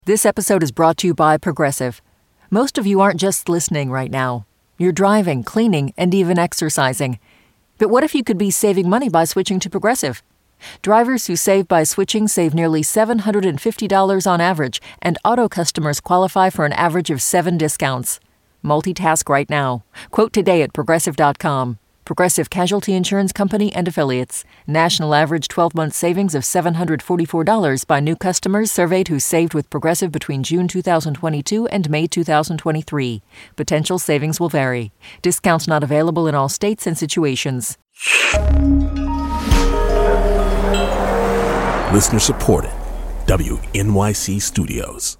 This episode is brought to you by Progressive. Most of you aren't just listening right now. You're driving, cleaning, and even exercising. But what if you could be saving money by switching to Progressive? Drivers who save by switching save nearly $750 on average, and auto customers qualify for an average of 7 discounts. Multitask right now. Quote today at Progressive.com. Progressive Casualty Insurance Company and Affiliates. National average 12-month savings of $744 by new customers surveyed who saved with Progressive between June 2022 and May 2023. Potential savings will vary. Discounts not available in all states and situations. Listener supported. WNYC Studios.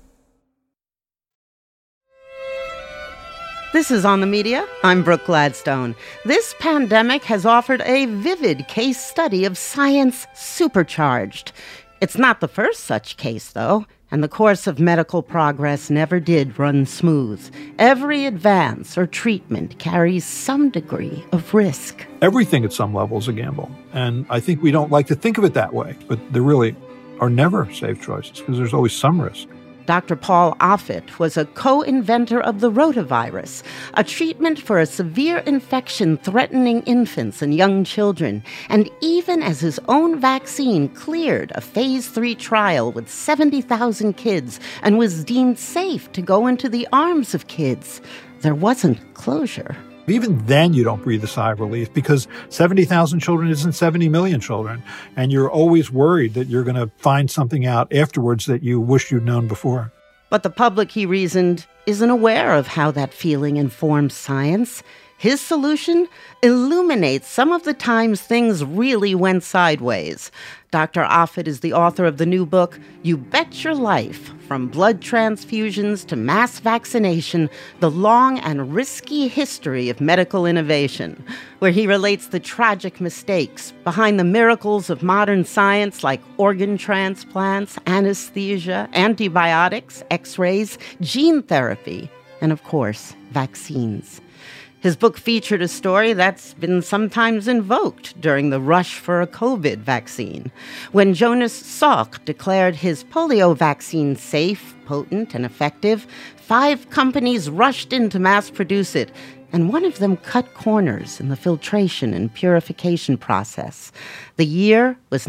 This is On the Media. I'm Brooke Gladstone. This pandemic has offered a vivid case study of science supercharged. It's not the first such case, though, and the course of medical progress never did run smooth. Every advance or treatment carries some degree of risk. Everything at some level is a gamble, and I think we don't like to think of it that way, but there really are never safe choices because there's always some risk. Dr. Paul Offit was a co-inventor of the rotavirus, a treatment for a severe infection threatening infants and young children. And even as his own vaccine cleared a phase 3 trial with 70,000 kids and was deemed safe to go into the arms of kids, there wasn't closure. Even then, you don't breathe a sigh of relief because 70,000 children isn't 70 million children. And you're always worried that you're going to find something out afterwards that you wish you'd known before. But the public, he reasoned, isn't aware of how that feeling informs science. His solution illuminates some of the times things really went sideways. Dr. Offit is the author of the new book, You Bet Your Life, From Blood Transfusions to Mass Vaccination, The Long and Risky History of Medical Innovation, where he relates the tragic mistakes behind the miracles of modern science like organ transplants, anesthesia, antibiotics, x-rays, gene therapy, and of course, vaccines. His book featured a story that's been sometimes invoked during the rush for a COVID vaccine. When Jonas Salk declared his polio vaccine safe, potent, and effective, 5 companies rushed in to mass produce it, and one of them cut corners in the filtration and purification process. The year was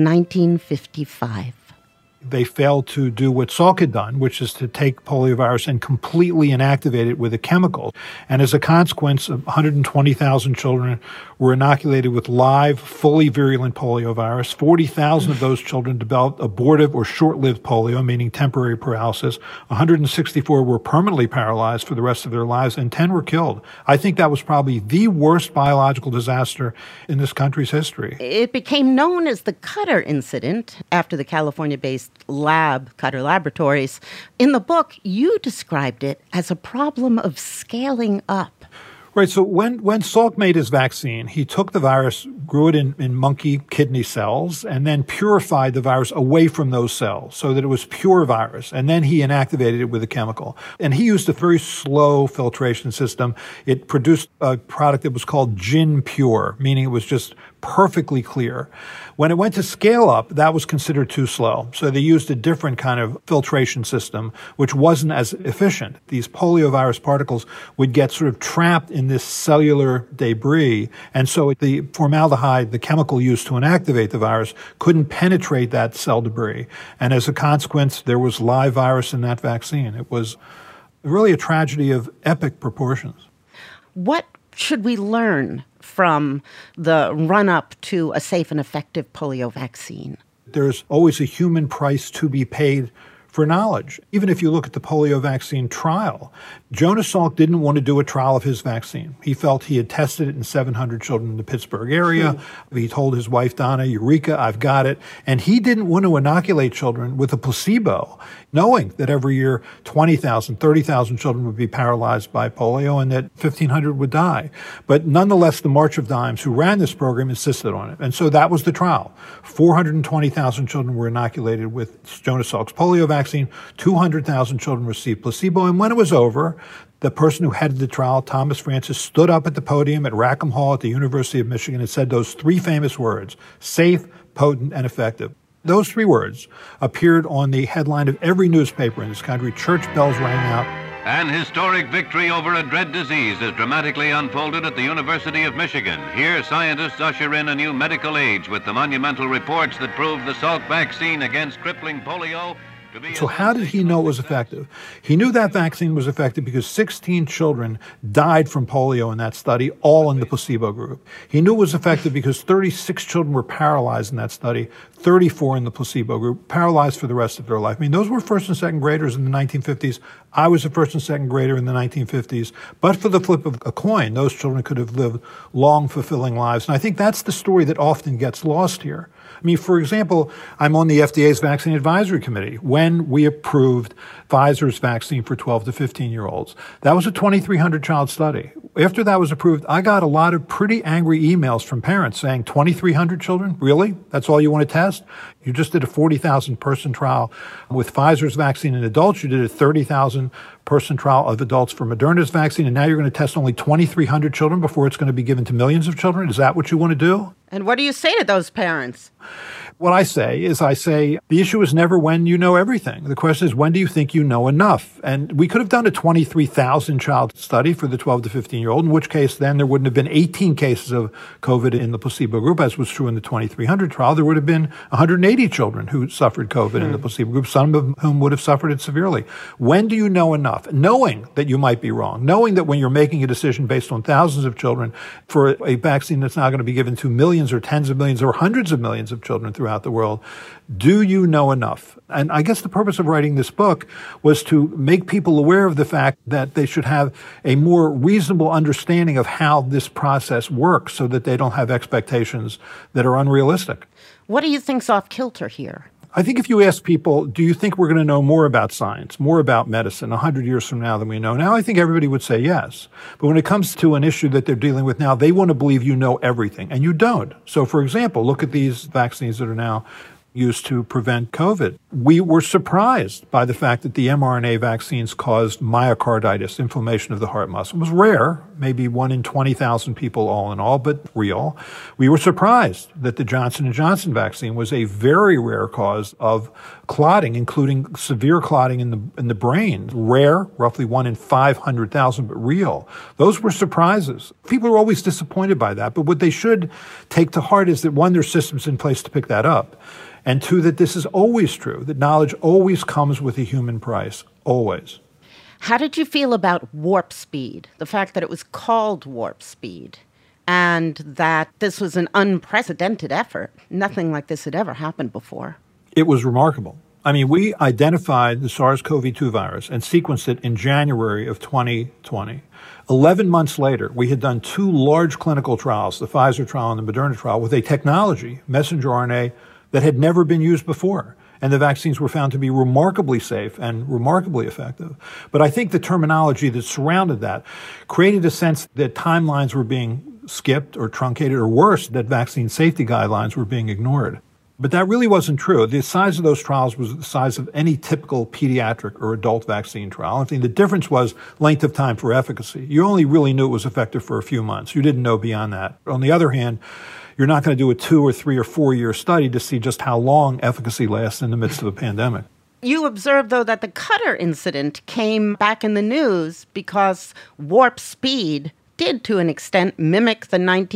1955. They failed to do what Salk had done, which is to take poliovirus and completely inactivate it with a chemical. And as a consequence, 120,000 children were inoculated with live, fully virulent poliovirus. 40,000 of those children developed abortive or short-lived polio, meaning temporary paralysis. 164 were permanently paralyzed for the rest of their lives, and 10 were killed. I think that was probably the worst biological disaster in this country's history. It became known as the Cutter incident after the California-based lab, Cutter Laboratories. In the book, you described it as a problem of scaling up. Right. So when Salk made his vaccine, he took the virus, grew it in monkey kidney cells, and then purified the virus away from those cells so that it was pure virus. And then he inactivated it with a chemical. And he used a very slow filtration system. It produced a product that was called Gin Pure, meaning it was just perfectly clear. When it went to scale up, that was considered too slow. So they used a different kind of filtration system, which wasn't as efficient. These poliovirus particles would get sort of trapped in this cellular debris. And so the formaldehyde, the chemical used to inactivate the virus, couldn't penetrate that cell debris. And as a consequence, there was live virus in that vaccine. It was really a tragedy of epic proportions. What should we learn from the run-up to a safe and effective polio vaccine? There's always a human price to be paid for knowledge. Even if you look at the polio vaccine trial, Jonas Salk didn't want to do a trial of his vaccine. He felt he had tested it in 700 children in the Pittsburgh area. He told his wife, Donna, Eureka, I've got it. And he didn't want to inoculate children with a placebo, knowing that every year 20,000, 30,000 children would be paralyzed by polio and that 1,500 would die. But nonetheless, the March of Dimes, who ran this program, insisted on it. And so that was the trial. 420,000 children were inoculated with Jonas Salk's polio vaccine. 200,000 children received placebo. And when it was over, the person who headed the trial, Thomas Francis, stood up at the podium at Rackham Hall at the University of Michigan and said those 3 famous words, safe, potent, and effective. Those three words appeared on the headline of every newspaper in this country. Church bells rang out. An historic victory over a dread disease is dramatically unfolded at the University of Michigan. Here, scientists usher in a new medical age with the monumental reports that prove the Salk vaccine against crippling polio. So how did he know it was effective? He knew that vaccine was effective because 16 children died from polio in that study, all in the placebo group. He knew it was effective because 36 children were paralyzed in that study, 34 in the placebo group, paralyzed for the rest of their life. I mean, those were first and second graders in the 1950s. I was a first and second grader in the 1950s. But for the flip of a coin, those children could have lived long, fulfilling lives. And I think that's the story that often gets lost here. I mean, for example, I'm on the FDA's Vaccine Advisory Committee. When we approved Pfizer's vaccine for 12 to 15-year-olds, that was a 2,300 child study. After that was approved, I got a lot of pretty angry emails from parents saying, 2,300 children? Really? That's all you want to test? You just did a 40,000 person trial with Pfizer's vaccine in adults. You did a 30,000 person trial of adults for Moderna's vaccine. And now you're going to test only 2,300 children before it's going to be given to millions of children. Is that what you want to do? And what do you say to those parents? What I say is the issue is never when you know everything. The question is, when do you think you know enough? And we could have done a 23,000 child study for the 12 to 15-year-old, in which case then there wouldn't have been 18 cases of COVID in the placebo group, as was true in the 2,300 trial. There would have been 180 children who suffered COVID in the placebo group, some of whom would have suffered it severely. When do you know enough? Knowing that you might be wrong, knowing that when you're making a decision based on thousands of children for a vaccine that's now going to be given to millions or tens of millions or hundreds of millions of children throughout the world, do you know enough? And I guess the purpose of writing this book was to make people aware of the fact that they should have a more reasonable understanding of how this process works so that they don't have expectations that are unrealistic. What do you think's off kilter here? I think if you ask people, do you think we're going to know more about science, more about medicine 100 years from now than we know now? I think everybody would say yes. But when it comes to an issue that they're dealing with now, they want to believe you know everything, and you don't. So, for example, look at these vaccines that are now used to prevent COVID. We were surprised by the fact that the mRNA vaccines caused myocarditis, inflammation of the heart muscle. It was rare, maybe 1 in 20,000 people all in all, but real. We were surprised that the Johnson & Johnson vaccine was a very rare cause of clotting, including severe clotting in the brain. Rare, roughly 1 in 500,000, but real. Those were surprises. People are always disappointed by that, but what they should take to heart is that, one, there's systems in place to pick that up. And two, that this is always true, that knowledge always comes with a human price, always. How did you feel about warp speed, the fact that it was called warp speed, and that this was an unprecedented effort? Nothing like this had ever happened before. It was remarkable. I mean, we identified the SARS-CoV-2 virus and sequenced it in January of 2020. 11 months later, we had done 2 large clinical trials, the Pfizer trial and the Moderna trial, with a technology, messenger RNA, that had never been used before. And the vaccines were found to be remarkably safe and remarkably effective. But I think the terminology that surrounded that created a sense that timelines were being skipped or truncated, or worse, that vaccine safety guidelines were being ignored. But that really wasn't true. The size of those trials was the size of any typical pediatric or adult vaccine trial. I think the difference was length of time for efficacy. You only really knew it was effective for a few months. You didn't know beyond that. On the other hand, you're not going to do a 2 or 3 or 4 year study to see just how long efficacy lasts in the midst of a pandemic. You observed, though, that the Qatar incident came back in the news because warp speed did, to an extent, mimic the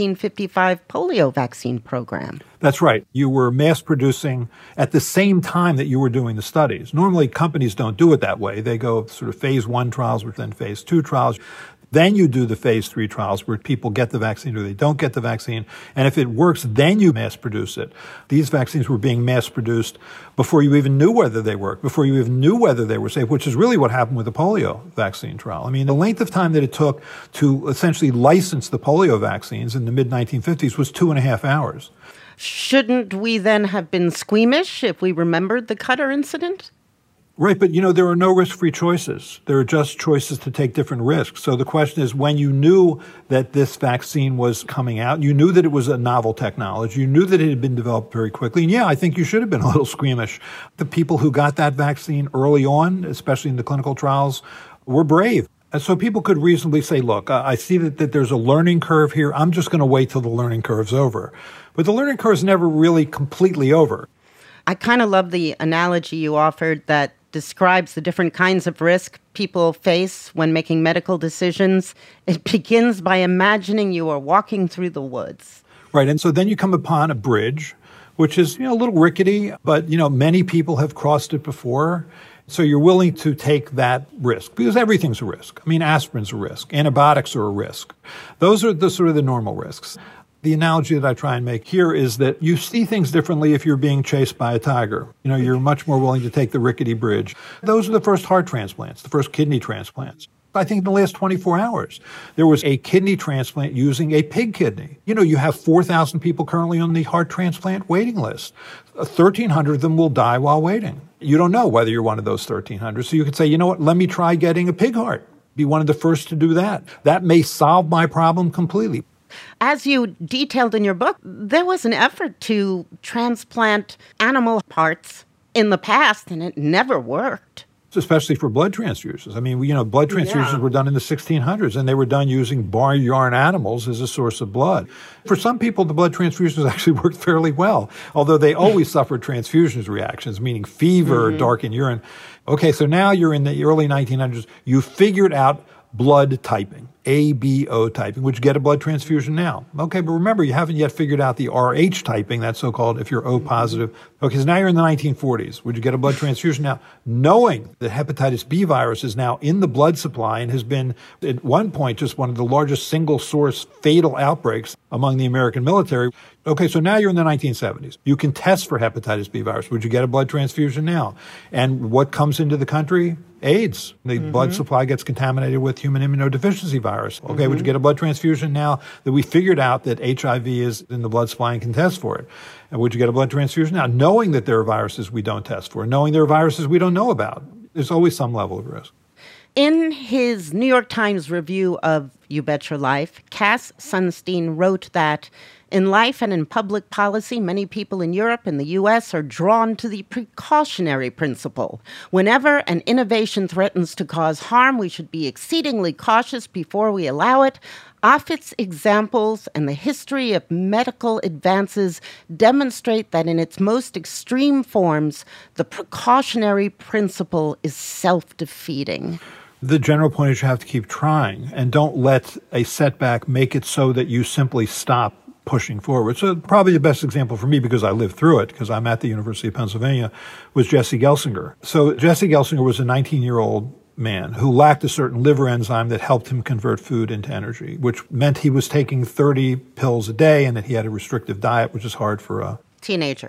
1955 polio vaccine program. That's right. You were mass producing at the same time that you were doing the studies. Normally, companies don't do it that way. They go sort of phase 1 trials, then phase 2 trials. Then you do the phase 3 trials where people get the vaccine or they don't get the vaccine. And if it works, then you mass produce it. These vaccines were being mass produced before you even knew whether they worked, before you even knew whether they were safe, which is really what happened with the polio vaccine trial. I mean, the length of time that it took to essentially license the polio vaccines in the mid-1950s was 2.5 hours. Shouldn't we then have been squeamish if we remembered the Qatar incident? Right, but there are no risk-free choices. There are just choices to take different risks. So the question is, when you knew that this vaccine was coming out, you knew that it was a novel technology, you knew that it had been developed very quickly, and yeah, I think you should have been a little squeamish. The people who got that vaccine early on, especially in the clinical trials, were brave. And so people could reasonably say, look, I see that there's a learning curve here. I'm just going to wait till the learning curve's over. But the learning curve's never really completely over. I kind of love the analogy you offered that describes the different kinds of risk people face when making medical decisions. It begins by imagining you are walking through the woods. Right, and so then you come upon a bridge, which is, a little rickety, but, many people have crossed it before. So you're willing to take that risk because everything's a risk. I mean, aspirin's a risk. Antibiotics are a risk. Those are the sort of the normal risks. The analogy that I try and make here is that you see things differently if you're being chased by a tiger. You're much more willing to take the rickety bridge. Those are the first heart transplants, the first kidney transplants. I think in the last 24 hours, there was a kidney transplant using a pig kidney. You have 4,000 people currently on the heart transplant waiting list. 1,300 of them will die while waiting. You don't know whether you're one of those 1,300. So you could say, you know what, let me try getting a pig heart. Be one of the first to do that. That may solve my problem completely. As you detailed in your book, there was an effort to transplant animal parts in the past, and it never worked. Especially for blood transfusions. I mean, blood transfusions were done in the 1600s, and they were done using barnyard animals as a source of blood. For some people, the blood transfusions actually worked fairly well, although they always suffered transfusions reactions, meaning fever, darkened urine. Okay, so now you're in the early 1900s. You figured out blood typing, ABO typing. Would you get a blood transfusion now? Okay, but remember, you haven't yet figured out the RH typing, that's so-called if you're O positive. Okay, so now you're in the 1940s. Would you get a blood transfusion now? Knowing that hepatitis B virus is now in the blood supply and has been, at one point, just one of the largest single-source fatal outbreaks among the American military. Okay, so now you're in the 1970s. You can test for hepatitis B virus. Would you get a blood transfusion now? And what comes into the country? AIDS. The blood supply gets contaminated with human immunodeficiency virus. Okay, would you get a blood transfusion now that we figured out that HIV is in the blood supply and can test for it? And would you get a blood transfusion now, knowing that there are viruses we don't test for, knowing there are viruses we don't know about? There's always some level of risk. In his New York Times review of You Bet Your Life, Cass Sunstein wrote that in life and in public policy, many people in Europe and the U.S. are drawn to the precautionary principle. Whenever an innovation threatens to cause harm, we should be exceedingly cautious before we allow it. Offit's examples and the history of medical advances demonstrate that in its most extreme forms, the precautionary principle is self-defeating. The general point is you have to keep trying and don't let a setback make it so that you simply stop pushing forward. So probably the best example for me, because I lived through it, because I'm at the University of Pennsylvania, was Jesse Gelsinger. So Jesse Gelsinger was a 19-year-old man who lacked a certain liver enzyme that helped him convert food into energy, which meant he was taking 30 pills a day and that he had a restrictive diet, which is hard for a teenager.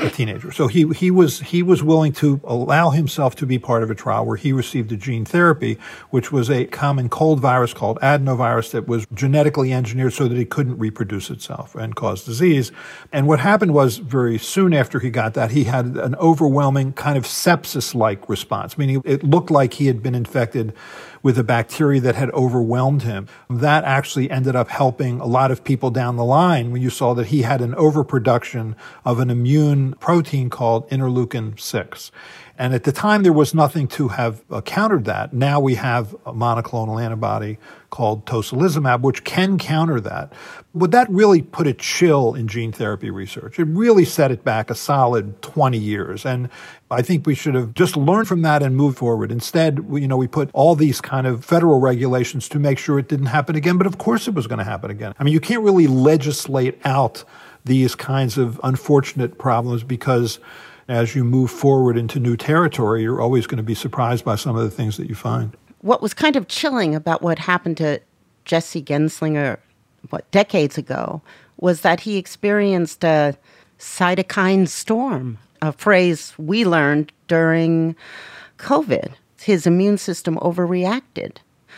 So he was willing to allow himself to be part of a trial where he received a gene therapy, which was a common cold virus called adenovirus that was genetically engineered so that it couldn't reproduce itself and cause disease. And what happened was very soon after he got that, he had an overwhelming kind of sepsis-like response, meaning it looked like he had been infected with a bacteria that had overwhelmed him. That actually ended up helping a lot of people down the line when you saw that he had an overproduction of an immune protein called interleukin-6. And at the time, there was nothing to have countered that. Now we have a monoclonal antibody called tocilizumab, which can counter that. But that really put a chill in gene therapy research. It really set it back a solid 20 years. And I think we should have just learned from that and moved forward. Instead, we put all these kind of federal regulations to make sure it didn't happen again. But of course it was going to happen again. I mean, you can't really legislate out these kinds of unfortunate problems because as you move forward into new territory, you're always going to be surprised by some of the things that you find. What was kind of chilling about what happened to Jesse Gelsinger, decades ago, was that he experienced a cytokine storm, a phrase we learned during COVID. His immune system overreacted.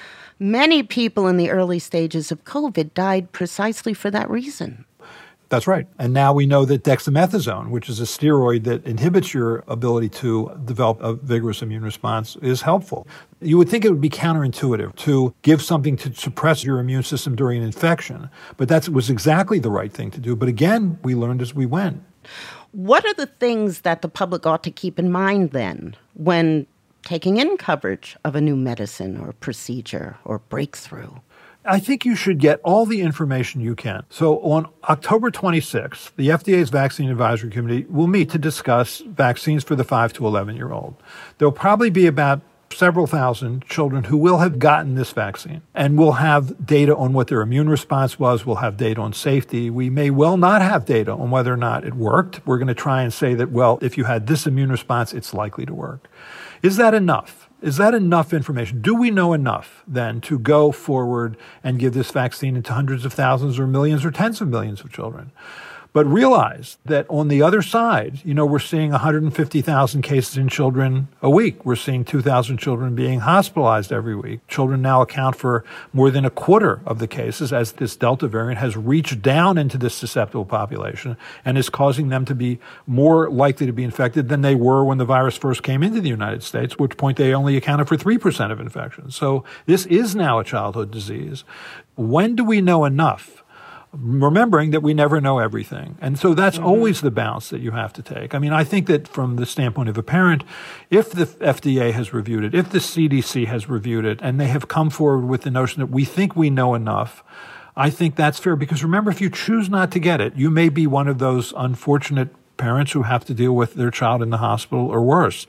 Many people in the early stages of COVID died precisely for that reason. That's right. And now we know that dexamethasone, which is a steroid that inhibits your ability to develop a vigorous immune response, is helpful. You would think it would be counterintuitive to give something to suppress your immune system during an infection, but that was exactly the right thing to do. But again, we learned as we went. What are the things that the public ought to keep in mind then when taking in coverage of a new medicine or procedure or breakthrough? I think you should get all the information you can. So on October 26th, the FDA's Vaccine Advisory Committee will meet to discuss vaccines for the 5 to 11-year-old. There'll probably be about several thousand children who will have gotten this vaccine, and we'll have data on what their immune response was. We'll have data on safety. We may well not have data on whether or not it worked. We're going to try and say that, well, if you had this immune response, it's likely to work. Is that enough? Is that enough information? Do we know enough then to go forward and give this vaccine into hundreds of thousands or millions or tens of millions of children? But realize that on the other side, we're seeing 150,000 cases in children a week. We're seeing 2,000 children being hospitalized every week. Children now account for more than a quarter of the cases as this Delta variant has reached down into this susceptible population and is causing them to be more likely to be infected than they were when the virus first came into the United States, at which point they only accounted for 3% of infections. So this is now a childhood disease. When do we know enough? Remembering that we never know everything. And so that's always the balance that you have to take. I mean, I think that from the standpoint of a parent, if the FDA has reviewed it, if the CDC has reviewed it, and they have come forward with the notion that we think we know enough, I think that's fair. Because remember, if you choose not to get it, you may be one of those unfortunate parents who have to deal with their child in the hospital or worse.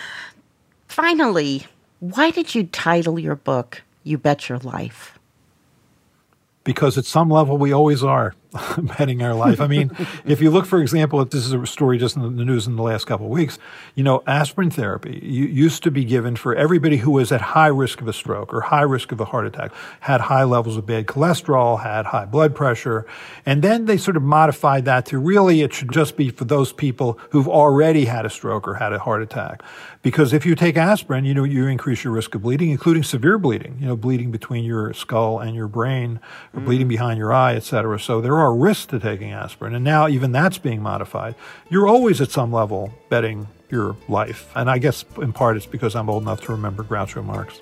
Finally, why did you title your book, You Bet Your Life? Because at some level, we always are betting our life. I mean, if you look, for example, this is a story just in the news in the last couple of weeks, aspirin therapy used to be given for everybody who was at high risk of a stroke or high risk of a heart attack, had high levels of bad cholesterol, had high blood pressure. And then they sort of modified that to really it should just be for those people who've already had a stroke or had a heart attack. Because if you take aspirin, you increase your risk of bleeding, including severe bleeding, bleeding between your skull and your brain, or bleeding behind your eye, et cetera. So there are risks to taking aspirin. And now even that's being modified. You're always at some level betting your life. And I guess in part it's because I'm old enough to remember Groucho Marx.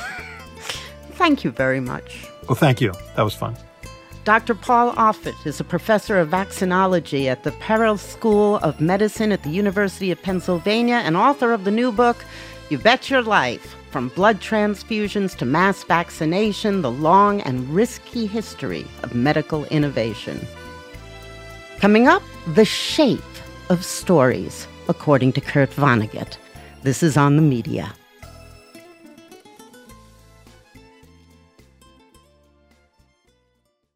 Thank you very much. Well, thank you. That was fun. Dr. Paul Offit is a professor of vaccinology at the Perel School of Medicine at the University of Pennsylvania and author of the new book, You Bet Your Life, From Blood Transfusions to Mass Vaccination, The Long and Risky History of Medical Innovation. Coming up, the shape of stories, according to Kurt Vonnegut. This is On the Media.